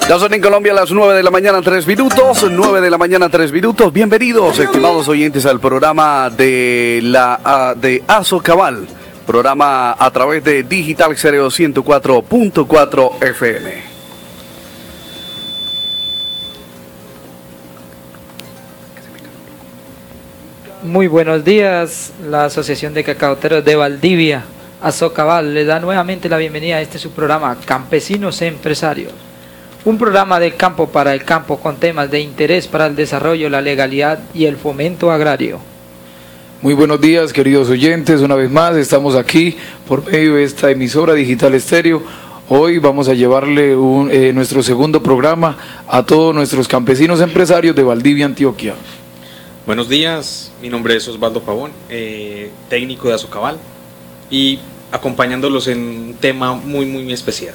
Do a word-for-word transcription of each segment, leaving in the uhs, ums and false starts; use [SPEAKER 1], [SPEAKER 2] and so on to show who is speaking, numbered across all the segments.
[SPEAKER 1] Ya son en Colombia las nueve de la mañana, tres minutos. nueve de la mañana, tres minutos. Bienvenidos, estimados oyentes, al programa de la uh, de Azocabal. Programa a través de Digital Stereo ciento cuatro punto cuatro F M.
[SPEAKER 2] Muy buenos días. La Asociación de Cacaoteros de Valdivia, Azocabal, le da nuevamente la bienvenida a este su programa Campesinos Empresarios. Un programa del campo para el campo con temas de interés para el desarrollo, la legalidad y el fomento agrario.
[SPEAKER 3] Muy buenos días, queridos oyentes, una vez más estamos aquí por medio de esta emisora Digital Estéreo. Hoy vamos a llevarle un, eh, nuestro segundo programa a todos nuestros campesinos empresarios de Valdivia, Antioquia.
[SPEAKER 4] Buenos días, mi nombre es Osvaldo Pavón, eh, técnico de Azocabal, y acompañándolos en un tema muy muy especial.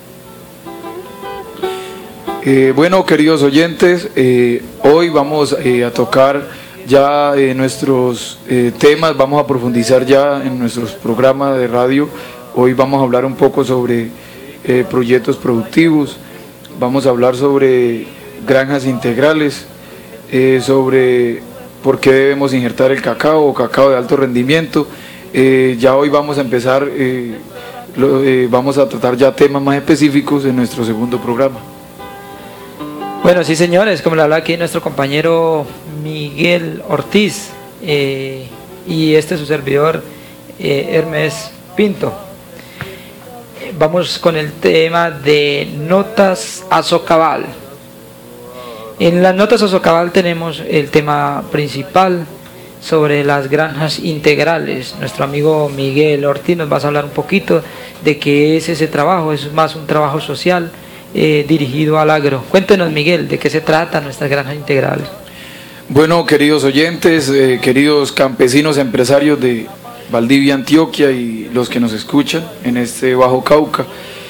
[SPEAKER 3] Eh, bueno, queridos oyentes, eh, hoy vamos eh, a tocar ya eh, nuestros eh, temas, vamos a profundizar ya en nuestros programas de radio. Hoy vamos a hablar un poco sobre eh, proyectos productivos, vamos a hablar sobre granjas integrales, eh, sobre por qué debemos injertar el cacao o cacao de alto rendimiento. Eh, ya hoy vamos a empezar, eh, lo, eh, vamos a tratar ya temas más específicos en nuestro segundo programa.
[SPEAKER 2] Bueno, sí señores, como le habla aquí nuestro compañero Miguel Ortiz eh, y este es su servidor eh, Hermes Pinto. Vamos con el tema de Notas Azocabal. En las Notas Azocabal tenemos el tema principal sobre las granjas integrales. Nuestro amigo Miguel Ortiz nos va a hablar un poquito de qué es ese trabajo. Es más un trabajo social eh, dirigido al agro. Cuéntenos, Miguel, de qué se trata nuestras granjas integrales.
[SPEAKER 3] Bueno, queridos oyentes, eh, queridos campesinos empresarios de Valdivia, Antioquia, y los que nos escuchan en este Bajo Cauca,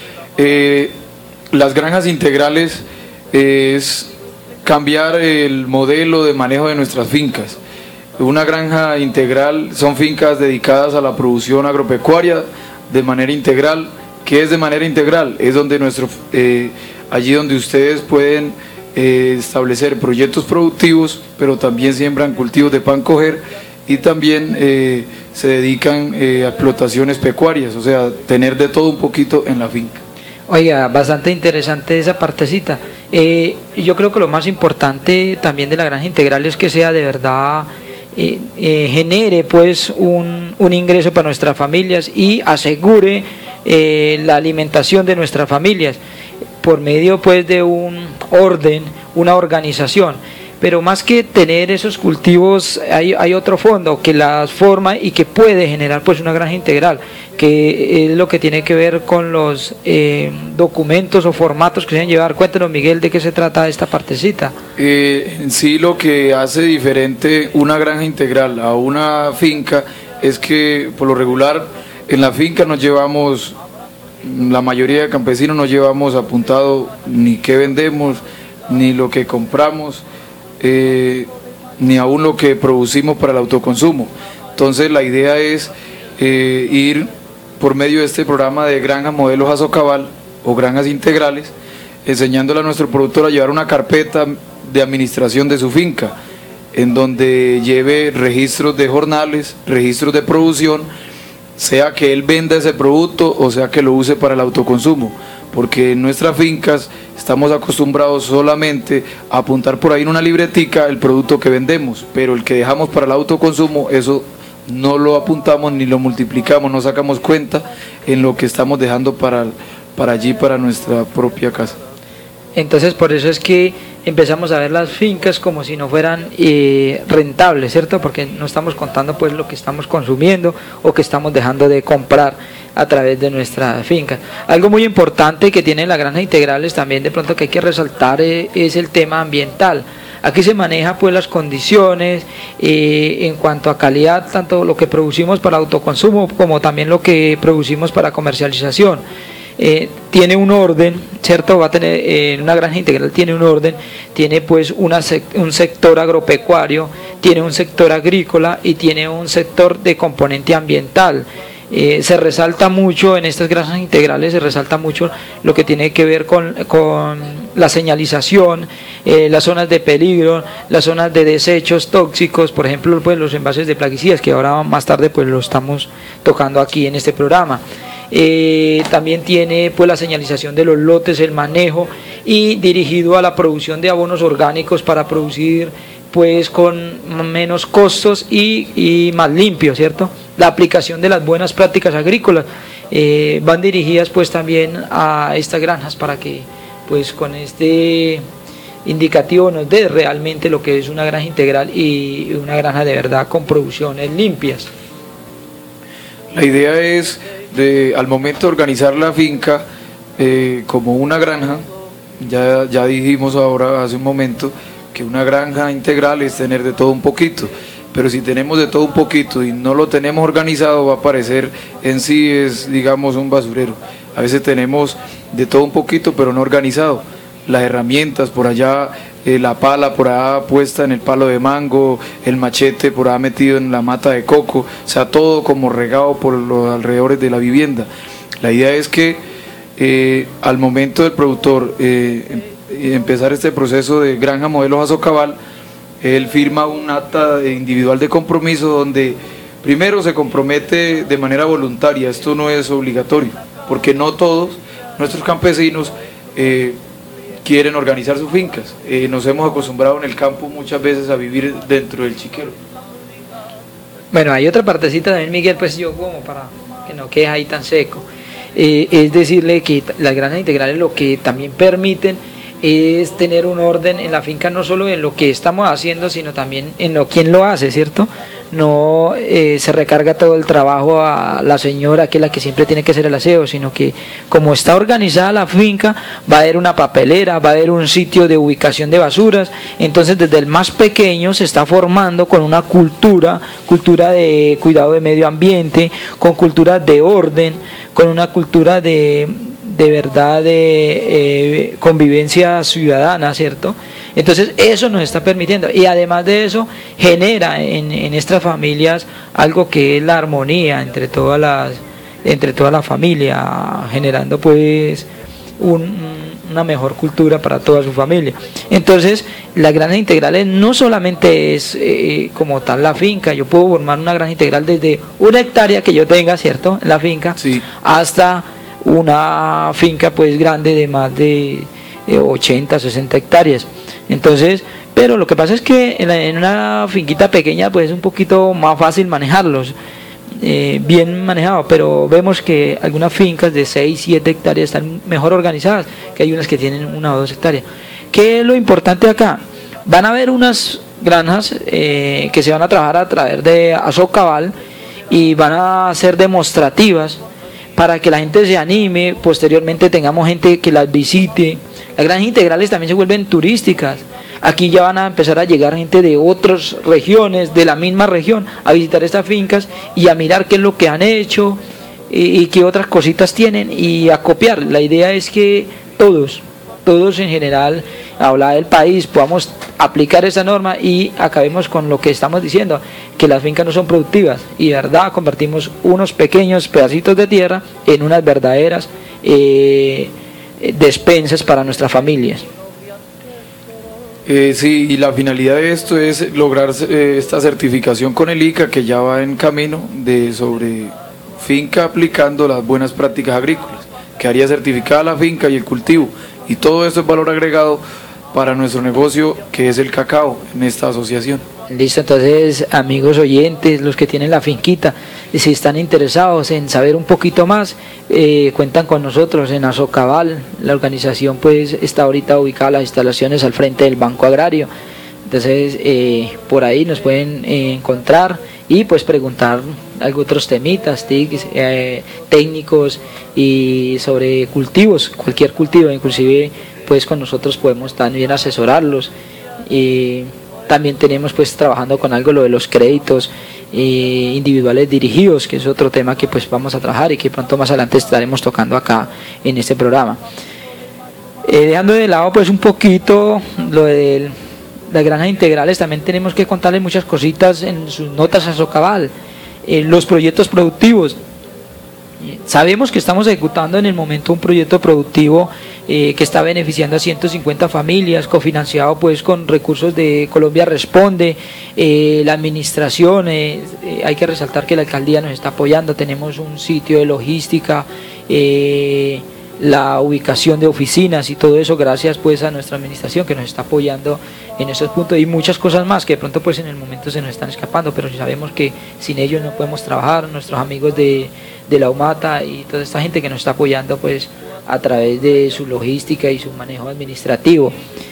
[SPEAKER 3] eh, las granjas integrales eh, es cambiar el modelo de manejo de nuestras fincas. Una granja integral son fincas dedicadas a la producción agropecuaria de manera integral. ¿Qué es de manera integral? Es donde nuestro, eh, allí donde ustedes pueden eh, establecer proyectos productivos, pero también siembran cultivos de pan coger y también eh, se dedican eh, a explotaciones pecuarias, o sea, tener de todo un poquito en la finca.
[SPEAKER 2] Oiga, bastante interesante esa partecita. Eh, yo creo que lo más importante también de la granja integral es que sea de verdad, eh, eh, genere pues un, un ingreso para nuestras familias y asegure eh, la alimentación de nuestras familias por medio pues de un orden, una organización. Pero más que tener esos cultivos, hay, hay otro fondo que las forma y que puede generar pues una granja integral, que es lo que tiene que ver con los eh, documentos o formatos que se deben llevar. Cuéntanos, Miguel, de qué se trata esta partecita.
[SPEAKER 3] Eh, en sí, lo que hace diferente una granja integral a una finca es que por lo regular en la finca nos llevamos, la mayoría de campesinos no llevamos apuntado ni qué vendemos, ni lo que compramos, Eh, ni aún lo que producimos para el autoconsumo. Entonces la idea es eh, ir por medio de este programa de granjas modelos Azocabal o granjas integrales, enseñándole a nuestro productor a llevar una carpeta de administración de su finca, en donde lleve registros de jornales, registros de producción, sea que él venda ese producto o sea que lo use para el autoconsumo, porque en nuestras fincas estamos acostumbrados solamente a apuntar por ahí en una libretica el producto que vendemos, pero el que dejamos para el autoconsumo, eso no lo apuntamos ni lo multiplicamos, no sacamos cuenta en lo que estamos dejando para, para allí, para nuestra propia casa.
[SPEAKER 2] Entonces por eso es que empezamos a ver las fincas como si no fueran eh, rentables, ¿cierto? Porque no estamos contando pues lo que estamos consumiendo o que estamos dejando de comprar a través de nuestra finca. Algo muy importante que tienen las granjas integrales también de pronto que hay que resaltar eh, es el tema ambiental. Aquí se maneja pues las condiciones eh, en cuanto a calidad, tanto lo que producimos para autoconsumo como también lo que producimos para comercialización. Eh, tiene un orden, ¿cierto? Va a tener, eh, una granja integral tiene un orden, tiene pues una sec un sector agropecuario, tiene un sector agrícola y tiene un sector de componente ambiental. Eh, se resalta mucho en estas granjas integrales, se resalta mucho lo que tiene que ver con, con la señalización, eh, las zonas de peligro, las zonas de desechos tóxicos, por ejemplo, pues los envases de plaguicidas, que ahora más tarde pues lo estamos tocando aquí en este programa. Eh, también tiene pues la señalización de los lotes, el manejo, y dirigido a la producción de abonos orgánicos para producir pues con menos costos y, y más limpio, ¿cierto? La aplicación de las buenas prácticas agrícolas eh, van dirigidas pues también a estas granjas para que pues con este indicativo nos dé realmente lo que es una granja integral y una granja de verdad con producciones limpias.
[SPEAKER 3] La idea es, de, al momento de organizar la finca eh, como una granja, ya, ya dijimos ahora hace un momento que una granja integral es tener de todo un poquito, pero si tenemos de todo un poquito y no lo tenemos organizado, va a parecer en sí es, digamos, un basurero. A veces tenemos de todo un poquito, pero no organizado. Las herramientas por allá, eh, la pala por allá puesta en el palo de mango, el machete por allá metido en la mata de coco, o sea, todo como regado por los alrededores de la vivienda. La idea es que eh, al momento del productor eh, empezar este proceso de granja modelo Azocabal, él firma un acta individual de compromiso donde primero se compromete de manera voluntaria, esto no es obligatorio, porque no todos nuestros campesinos eh, quieren organizar sus fincas. Eh, nos hemos acostumbrado en el campo muchas veces a vivir dentro del chiquero.
[SPEAKER 2] Bueno, hay otra partecita también, Miguel, pues yo como para que no quede ahí tan seco, eh, es decirle que las granjas integrales lo que también permiten es tener un orden en la finca, no solo en lo que estamos haciendo, sino también en lo quién lo hace, ¿cierto? No eh, se recarga todo el trabajo a la señora, que es la que siempre tiene que hacer el aseo, sino que como está organizada la finca, va a haber una papelera, va a haber un sitio de ubicación de basuras. Entonces desde el más pequeño se está formando con una cultura, cultura de cuidado de medio ambiente, con cultura de orden, con una cultura de de verdad de eh, convivencia ciudadana, ¿cierto? Entonces eso nos está permitiendo, y además de eso genera en, en estas familias algo que es la armonía entre todas las entre toda la familia, generando pues un, una mejor cultura para toda su familia. Entonces las granjas integrales no solamente es eh, como tal la finca, yo puedo formar una granja integral desde una hectárea que yo tenga, ¿cierto?, en la finca,
[SPEAKER 3] sí,
[SPEAKER 2] hasta una finca pues grande de más de ochenta, sesenta hectáreas. Entonces, pero lo que pasa es que en, la, en una finquita pequeña pues es un poquito más fácil manejarlos, eh, bien manejados, pero vemos que algunas fincas de seis, siete hectáreas están mejor organizadas que hay unas que tienen una o dos hectáreas. ¿Qué es lo importante acá? Van a haber unas granjas eh, que se van a trabajar a través de Azocabal y van a ser demostrativas para que la gente se anime, posteriormente tengamos gente que las visite. Las granjas integrales también se vuelven turísticas. Aquí ya van a empezar a llegar gente de otras regiones, de la misma región, a visitar estas fincas y a mirar qué es lo que han hecho y, y qué otras cositas tienen y a copiar. La idea es que todos, todos en general, hablar del país, podamos aplicar esa norma y acabemos con lo que estamos diciendo, que las fincas no son productivas y de verdad convertimos unos pequeños pedacitos de tierra en unas verdaderas eh, despensas para nuestras familias.
[SPEAKER 3] Eh, sí, y la finalidad de esto es lograr eh, esta certificación con el I C A, que ya va en camino, de sobre finca aplicando las buenas prácticas agrícolas, que haría certificada la finca y el cultivo, y todo esto es valor agregado para nuestro negocio, que es el cacao, en esta asociación.
[SPEAKER 2] Listo, entonces amigos oyentes, los que tienen la finquita, si están interesados en saber un poquito más, eh, cuentan con nosotros en Azocabal. La organización pues está ahorita ubicada las instalaciones al frente del Banco Agrario. Entonces eh, por ahí nos pueden eh, encontrar y pues preguntar algo, otros temitas, tics, eh, técnicos y sobre cultivos, cualquier cultivo, inclusive pues con nosotros podemos también asesorarlos. Y también tenemos pues trabajando con algo lo de los créditos eh, individuales dirigidos, que es otro tema que pues vamos a trabajar y que pronto más adelante estaremos tocando acá en este programa. Eh, dejando de lado pues un poquito lo de las granjas integrales, también tenemos que contarles muchas cositas en sus notas a Azocabal, eh, los proyectos productivos. Sabemos que estamos ejecutando en el momento un proyecto productivo eh, que está beneficiando a ciento cincuenta familias, cofinanciado pues con recursos de Colombia Responde, eh, la administración, eh, eh, hay que resaltar que la alcaldía nos está apoyando, tenemos un sitio de logística, eh, la ubicación de oficinas y todo eso gracias pues a nuestra administración que nos está apoyando en esos puntos y muchas cosas más que de pronto pues en el momento se nos están escapando, pero sabemos que sin ellos no podemos trabajar, nuestros amigos de, de la UMATA y toda esta gente que nos está apoyando pues a través de su logística y su manejo administrativo.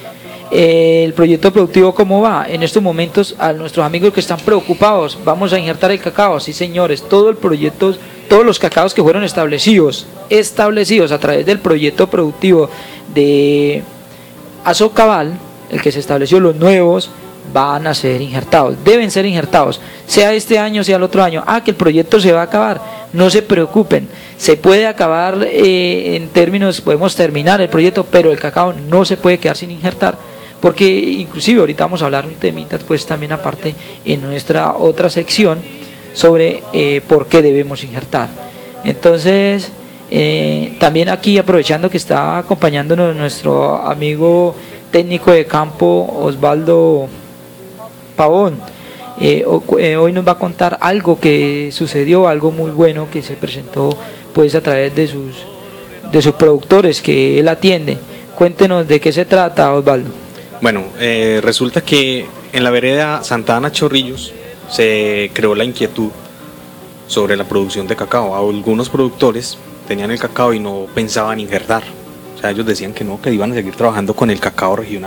[SPEAKER 2] El proyecto productivo, ¿cómo va? En estos momentos a nuestros amigos que están preocupados, vamos a injertar el cacao, sí señores, todo el proyecto, todos los cacaos que fueron establecidos, establecidos a través del proyecto productivo de Azocabal, el que se estableció, los nuevos, van a ser injertados, deben ser injertados, sea este año, sea el otro año. Ah, que el proyecto se va a acabar, no se preocupen, se puede acabar eh, en términos, podemos terminar el proyecto, pero el cacao no se puede quedar sin injertar, porque inclusive ahorita vamos a hablar un temita pues también aparte en nuestra otra sección sobre eh, por qué debemos injertar. Entonces eh, también aquí aprovechando que está acompañándonos nuestro amigo técnico de campo Osvaldo Pavón, eh, eh, hoy nos va a contar algo que sucedió, algo muy bueno que se presentó pues a través de sus de sus productores que él atiende. Cuéntenos de qué se trata, Osvaldo.
[SPEAKER 4] Bueno, eh, resulta que en la vereda Santa Ana Chorrillos se creó la inquietud sobre la producción de cacao. Algunos productores tenían el cacao y no pensaban injertar. O sea, ellos decían que no, que iban a seguir trabajando con el cacao regional.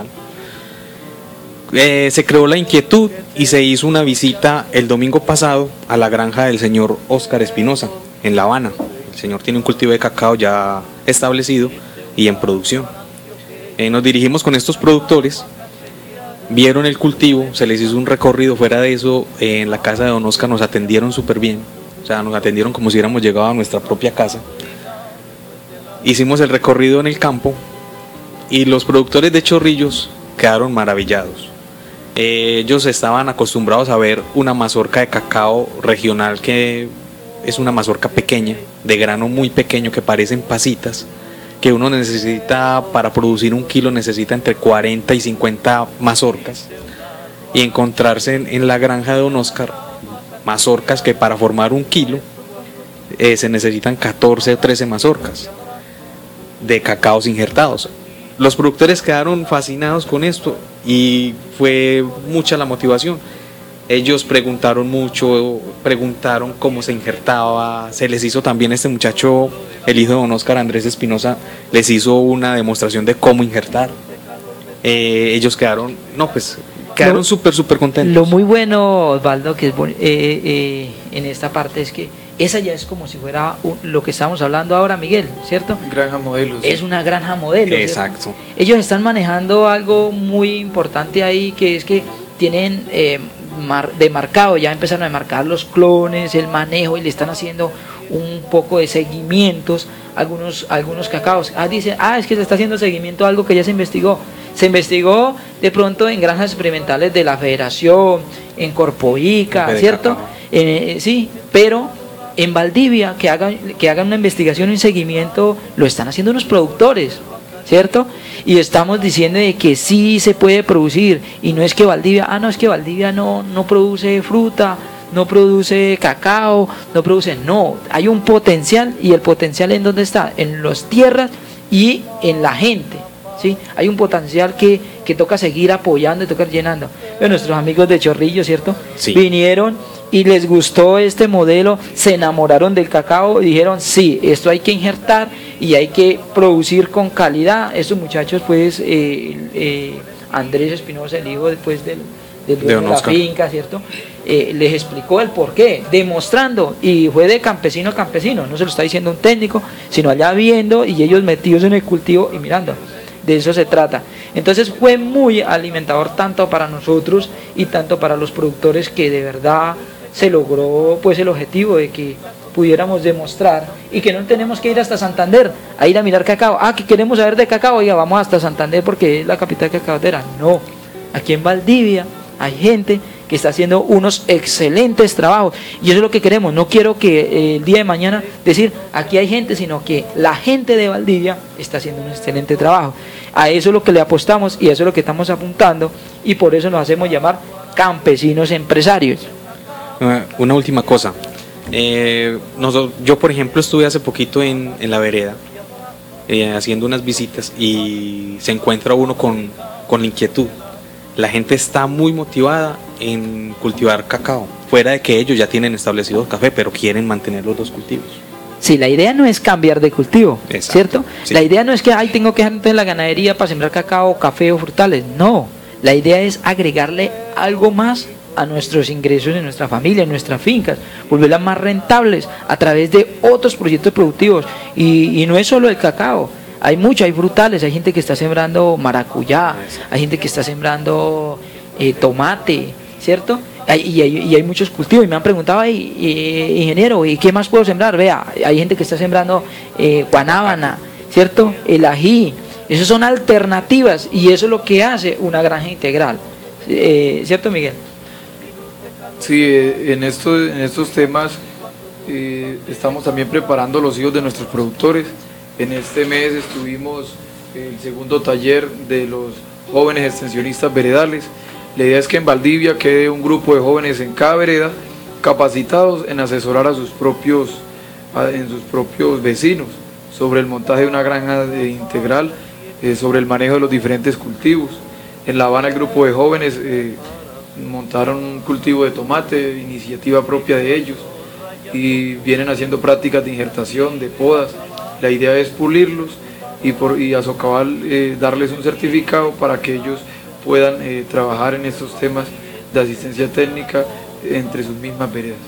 [SPEAKER 4] Eh, se creó la inquietud y se hizo una visita el domingo pasado a la granja del señor Óscar Espinosa, en La Habana. El señor tiene un cultivo de cacao ya establecido y en producción. Eh, nos dirigimos con estos productores, vieron el cultivo, se les hizo un recorrido. Fuera de eso, eh, en la casa de don Óscar nos atendieron súper bien, o sea, nos atendieron como si hubiéramos llegado a nuestra propia casa. Hicimos el recorrido en el campo y los productores de Chorrillos quedaron maravillados. Eh, ellos estaban acostumbrados a ver una mazorca de cacao regional, que es una mazorca pequeña, de grano muy pequeño, que parecen pasitas, que uno necesita para producir un kilo, necesita entre cuarenta y cincuenta mazorcas, y encontrarse en, en la granja de don Óscar mazorcas que para formar un kilo eh, se necesitan catorce o trece mazorcas de cacaos injertados. Los productores quedaron fascinados con esto y fue mucha la motivación. Ellos preguntaron mucho, preguntaron cómo se injertaba, se les hizo también, este muchacho, el hijo de don Óscar, Andrés Espinosa, les hizo una demostración de cómo injertar. Eh, ellos quedaron, no pues, quedaron súper, súper contentos.
[SPEAKER 2] Lo muy bueno, Osvaldo, que es eh, eh, en esta parte es que esa ya es como si fuera un, lo que estamos hablando ahora, Miguel, ¿cierto?
[SPEAKER 3] Granja modelo. Sí.
[SPEAKER 2] Es una granja modelo.
[SPEAKER 4] Exacto.
[SPEAKER 2] ¿cierto? Ellos están manejando algo muy importante ahí, que es que tienen eh, mar, demarcado, ya empezaron a marcar los clones, el manejo, y le están haciendo un poco de seguimientos algunos algunos cacaos. Ah, dice, ah, es que se está haciendo seguimiento a algo que ya se investigó. Se investigó de pronto en granjas experimentales de la Federación, en Corpoica, ¿cierto? Eh, sí, pero en Valdivia, que hagan, que hagan una investigación y un seguimiento, lo están haciendo unos productores, ¿cierto? Y estamos diciendo de que sí se puede producir, y no es que Valdivia, ah, no, es que Valdivia no, no produce fruta, no produce cacao, no produce, no, hay un potencial, y el potencial ¿en dónde está? En las tierras y en la gente, ¿sí? Hay un potencial que, que toca seguir apoyando y toca llenando. Pero nuestros amigos de Chorrillos, ¿cierto?
[SPEAKER 4] Sí.
[SPEAKER 2] Vinieron y les gustó este modelo, se enamoraron del cacao y dijeron, sí, esto hay que injertar y hay que producir con calidad. Estos muchachos, pues, eh, eh, Andrés Espinosa, el hijo después del, del dueño de, de la finca, ¿cierto? Eh, les explicó el porqué, demostrando, y fue de campesino a campesino, no se lo está diciendo un técnico, sino allá viendo y ellos metidos en el cultivo y mirando. De eso se trata. Entonces fue muy alimentador tanto para nosotros y tanto para los productores, que de verdad se logró pues el objetivo de que pudiéramos demostrar, y que no tenemos que ir hasta Santander a ir a mirar cacao. Ah, que queremos saber de cacao, oiga, vamos hasta Santander porque es la capital cacaotera. No, aquí en Valdivia hay gente que está haciendo unos excelentes trabajos. Y eso es lo que queremos. No quiero que eh, el día de mañana decir, aquí hay gente, sino que la gente de Valdivia está haciendo un excelente trabajo. A eso es lo que le apostamos y a eso es lo que estamos apuntando, y por eso nos hacemos llamar campesinos empresarios.
[SPEAKER 4] Una última cosa. Eh, nosotros, yo, por ejemplo, estuve hace poquito en, en la vereda eh, haciendo unas visitas y se encuentra uno con, con la inquietud. La gente está muy motivada en cultivar cacao, fuera de que ellos ya tienen establecido café, pero quieren mantener los dos cultivos.
[SPEAKER 2] Sí, la idea no es cambiar de cultivo,
[SPEAKER 4] Exacto,
[SPEAKER 2] ¿cierto?
[SPEAKER 4] sí.
[SPEAKER 2] La idea no es que, ay, tengo que dejar entonces la ganadería para sembrar cacao, café o frutales. No, la idea es agregarle algo más a nuestros ingresos en nuestra familia, en nuestras fincas, volverlas más rentables a través de otros proyectos productivos. Y, y no es solo el cacao, hay mucho, hay frutales, hay gente que está sembrando maracuyá, hay gente que está sembrando eh, tomate, ¿cierto? Hay, y, hay, y hay muchos cultivos, y me han preguntado, "Ay, eh, ingeniero, ¿y qué más puedo sembrar?". Vea, hay gente que está sembrando eh, guanábana, ¿cierto? El ají. Esas son alternativas, y eso es lo que hace una granja integral, eh, ¿cierto, Miguel?
[SPEAKER 3] Sí, eh, en, esto, en estos temas eh, estamos también preparando los hijos de nuestros productores. En este mes estuvimos el segundo taller de los jóvenes extensionistas veredales. La idea es que en Valdivia quede un grupo de jóvenes en cada vereda capacitados en asesorar a sus propios, a, en sus propios vecinos sobre el montaje de una granja de integral, eh, sobre el manejo de los diferentes cultivos. En La Habana el grupo de jóvenes eh, montaron un cultivo de tomate, iniciativa propia de ellos, y vienen haciendo prácticas de injertación, de podas. La idea es pulirlos y, por, y a Socabal eh, darles un certificado para que ellos puedan eh, trabajar en estos temas de asistencia técnica entre sus mismas veredas.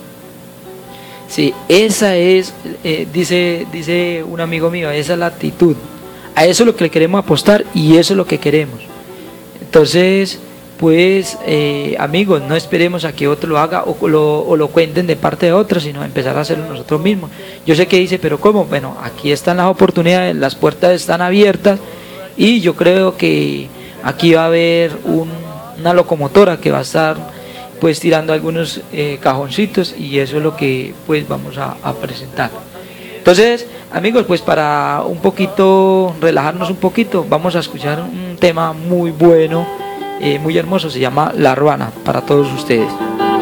[SPEAKER 2] Sí, esa es, eh, dice, dice un amigo mío, esa es la actitud. A eso es lo que le queremos apostar y eso es lo que queremos. Entonces, pues, eh, amigos, no esperemos a que otro lo haga o lo, o lo cuenten de parte de otros, sino empezar a hacerlo nosotros mismos. Yo sé que dice, pero ¿cómo? Bueno, aquí están las oportunidades, las puertas están abiertas, y yo creo que aquí va a haber un, una locomotora que va a estar pues tirando algunos eh, cajoncitos, y eso es lo que pues vamos a, a presentar. Entonces, amigos, pues para un poquito relajarnos un poquito, vamos a escuchar un tema muy bueno, eh, muy hermoso, se llama La Ruana, para todos ustedes.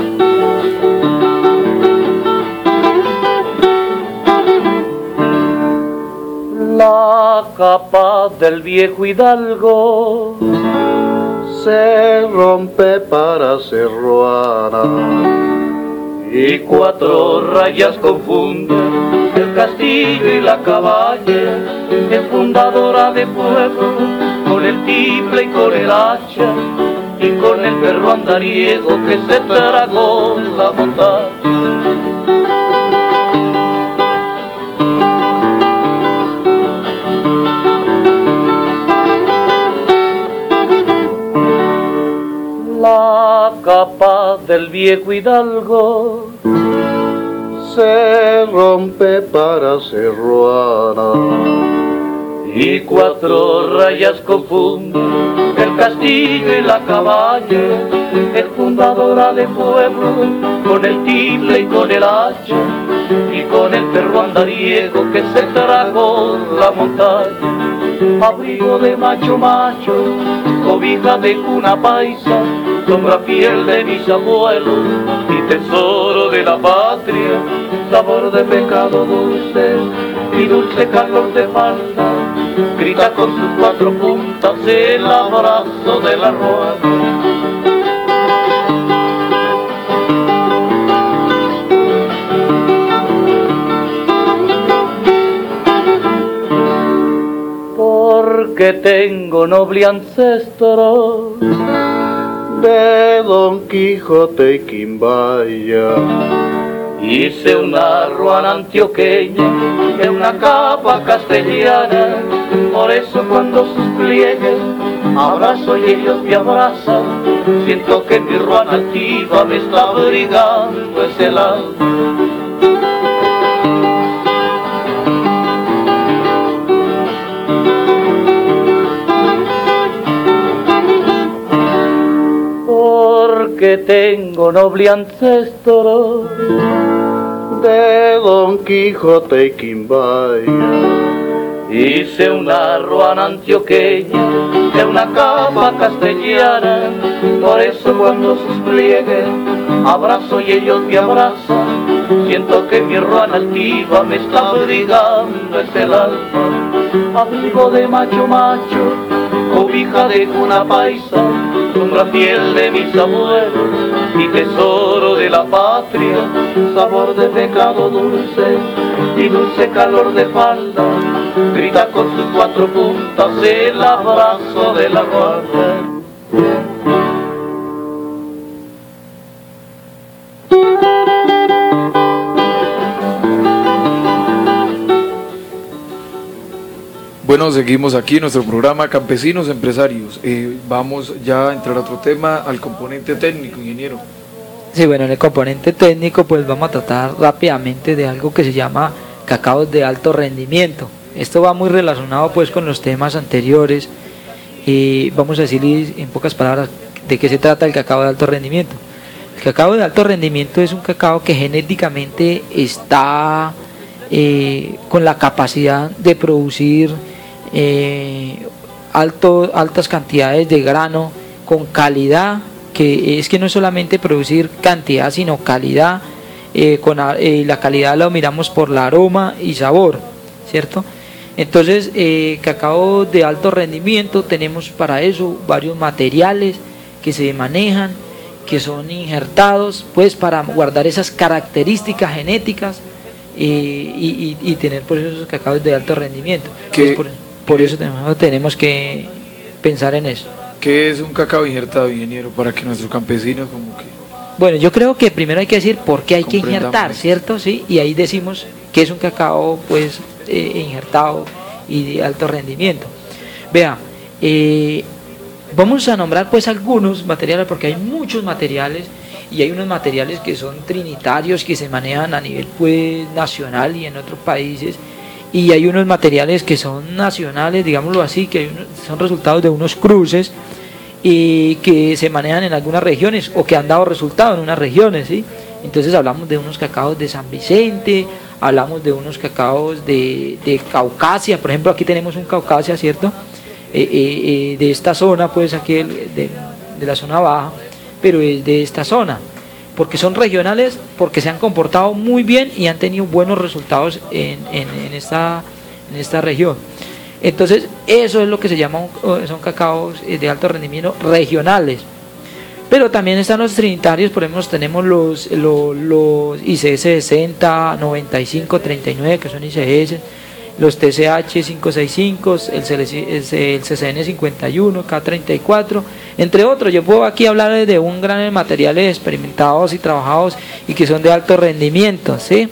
[SPEAKER 5] La capa del viejo hidalgo se rompe para ser ruana, y cuatro rayas confunden el castillo y la caballa, es fundadora de pueblo con el tiple y con el hacha, y con el perro andariego que se tragó la montaña. La capa del viejo hidalgo se rompe para ser ruana, y cuatro rayas confunden el castillo y la caballa, es fundadora de pueblo con el tiple y con el hacha, y con el perro andariego que se tragó la montaña. Abrigo de macho macho, cobija de cuna paisa, sombra fiel de mis abuelos y tesoro de la patria, sabor de pecado dulce y dulce calor de falda, grita con sus cuatro puntas el abrazo de la ruana. Porque tengo noble ancestro de Don Quijote y Quimbaya, hice una ruana antioqueña en una capa castellana, por eso cuando sus pliegues abrazo y ellos me abrazan, siento que mi ruana altiva me está abrigando ese alma. porque tengo noble ancestro de Don Quijote y Quimbaya. Hice una ruana antioqueña de una capa castellana, por eso cuando sus pliegues abrazo y ellos me abrazan, siento que mi ruana altiva me está abrigando es el alma, abrigo de macho macho, cobija de cuna paisa, sombra fiel de mis abuelos y tesoro de la patria, sabor de pecado dulce y dulce calor de falda, grita con sus cuatro puntas el abrazo de la guardia.
[SPEAKER 3] Bueno, seguimos aquí en nuestro programa Campesinos Empresarios. Eh, vamos ya a entrar a otro tema, al componente técnico, ingeniero.
[SPEAKER 2] Sí, bueno, en el componente técnico pues vamos a tratar rápidamente de algo que se llama cacaos de alto rendimiento. Esto va muy relacionado pues con los temas anteriores y vamos a decir en pocas palabras de qué se trata el cacao de alto rendimiento. El cacao de alto rendimiento es un cacao que genéticamente está eh, con la capacidad de producir eh, alto, altas cantidades de grano con calidad, que es que no es solamente producir cantidad sino calidad, eh, con eh, la calidad la miramos por el aroma y sabor, ¿cierto? Entonces, eh, cacao de alto rendimiento, tenemos para eso varios materiales que se manejan, que son injertados, pues para guardar esas características genéticas eh, y, y, y tener pues esos cacaos de alto rendimiento. Entonces, por, por eso tenemos, tenemos que pensar en eso.
[SPEAKER 3] ¿Qué es un cacao injertado, ingeniero, para que nuestros campesinos como que...
[SPEAKER 2] Bueno, yo creo que primero hay que decir por qué hay que injertar, ¿cierto? Sí, y ahí decimos que es un cacao pues eh, injertado y de alto rendimiento. Vea, eh, vamos a nombrar pues algunos materiales porque hay muchos materiales y hay unos materiales que son trinitarios que se manejan a nivel pues nacional y en otros países, y hay unos materiales que son nacionales, digámoslo así, que hay unos, son resultados de unos cruces y que se manejan en algunas regiones o que han dado resultado en unas regiones, ¿sí? Entonces hablamos de unos cacaos de San Vicente, hablamos de unos cacaos de, de Caucasia, por ejemplo aquí tenemos un Caucasia, ¿cierto? Eh, eh, eh, de esta zona, pues aquí de, de la zona baja, pero es de esta zona, porque son regionales, porque se han comportado muy bien y han tenido buenos resultados en, en, en, esta, en esta región. Entonces eso es lo que se llama, son cacaos de alto rendimiento regionales. Pero también están los trinitarios, por ejemplo tenemos los, los, los I C S sesenta, noventa y cinco, treinta y nueve, que son I C S, los T C H quinientos sesenta y cinco, el C C N cincuenta y uno, K treinta y cuatro, entre otros. Yo puedo aquí hablar de un gran de materiales experimentados y trabajados y que son de alto rendimiento, ¿sí?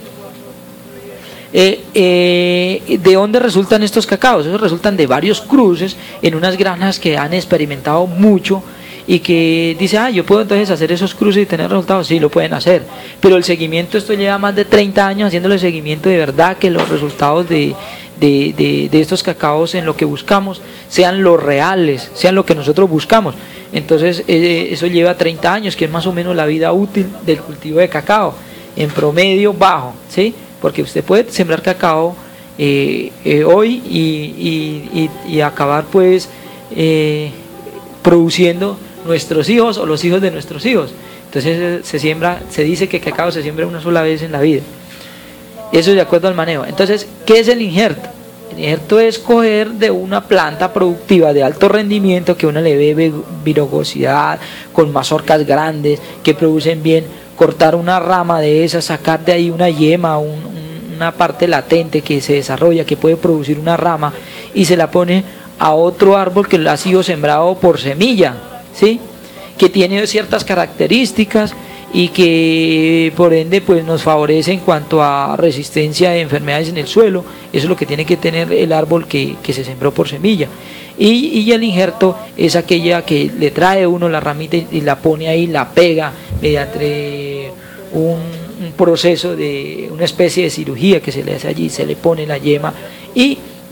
[SPEAKER 2] Eh, eh, ¿De dónde resultan estos cacaos? Esos resultan de varios cruces en unas granjas que han experimentado mucho y que dice, ah, yo puedo entonces hacer esos cruces y tener resultados. Sí, lo pueden hacer, pero el seguimiento, esto lleva más de treinta años haciéndole seguimiento de verdad, que los resultados de, de, de, de estos cacaos en lo que buscamos sean los reales, sean lo que nosotros buscamos. Entonces eh, eso lleva treinta años, que es más o menos la vida útil del cultivo de cacao, en promedio bajo, ¿sí? Porque usted puede sembrar cacao eh, eh, hoy y, y, y, y acabar pues eh, produciendo nuestros hijos o los hijos de nuestros hijos. Entonces se siembra, se dice que cacao se siembra una sola vez en la vida. Eso es de acuerdo al manejo. Entonces, ¿qué es el injerto? El injerto es coger de una planta productiva de alto rendimiento, que uno le ve vigosidad, con mazorcas grandes, que producen bien, cortar una rama de esa, sacar de ahí una yema, un, una parte latente que se desarrolla, que puede producir una rama, y se la pone a otro árbol que ha sido sembrado por semilla, ¿sí? Que tiene ciertas características y que por ende pues nos favorece en cuanto a resistencia de enfermedades en el suelo. Eso es lo que tiene que tener el árbol que, que se sembró por semilla. Y, y el injerto es aquella que le trae uno la ramita y, y la pone ahí, la pega mediante un, un proceso de una especie de cirugía que se le hace allí, se le pone la yema y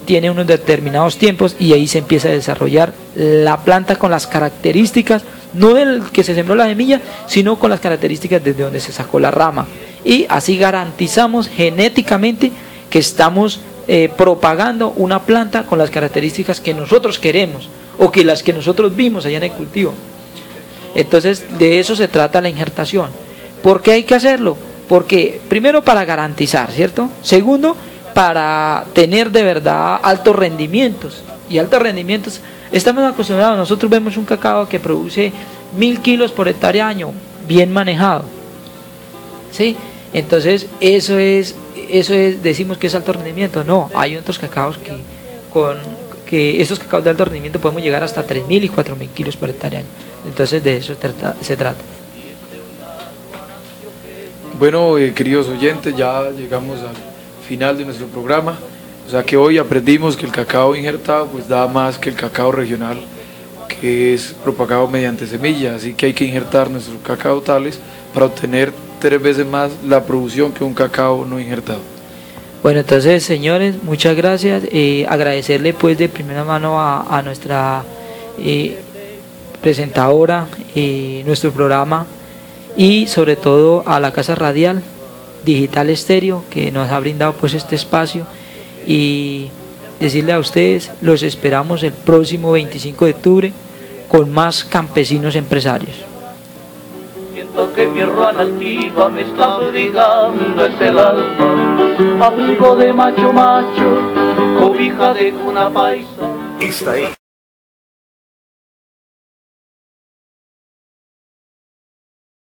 [SPEAKER 2] tiene unos determinados tiempos y ahí se empieza a desarrollar la planta con las características, no del que se sembró la semilla, sino con las características desde donde se sacó la rama. Y así garantizamos genéticamente que estamos eh, propagando una planta con las características que nosotros queremos o que las que nosotros vimos allá en el cultivo. Entonces, de eso se trata la injertación. ¿Por qué hay que hacerlo? Porque primero para garantizar, ¿cierto? Segundo, para tener de verdad altos rendimientos. Y altos rendimientos, estamos acostumbrados, nosotros vemos un cacao que produce mil kilos por hectárea año, bien manejado. ¿Sí? Entonces, eso es, eso es, decimos que es alto rendimiento. No, hay otros cacaos que con que estos cacaos de alto rendimiento podemos llegar hasta tres mil y cuatro mil kilos por hectárea año. Entonces, de eso trata, se trata.
[SPEAKER 3] Bueno, eh, queridos oyentes, ya llegamos al final de nuestro programa. O sea que hoy aprendimos que el cacao injertado pues da más que el cacao regional, que es propagado mediante semillas, así que hay que injertar nuestros cacao tales para obtener tres veces más la producción que un cacao no injertado.
[SPEAKER 2] Bueno, entonces, señores, muchas gracias. Eh, agradecerle pues de primera mano a, a nuestra eh, presentadora, eh, nuestro programa, y sobre todo a la Casa Radial Digital Estéreo, que nos ha brindado pues este espacio, y decirle a ustedes, los esperamos el próximo veinticinco de octubre con más campesinos empresarios.
[SPEAKER 5] Siento que mi ruana altiva me está obligando, es el alma, abrigo de macho macho, cobija de cuna paisa.
[SPEAKER 1] Esta es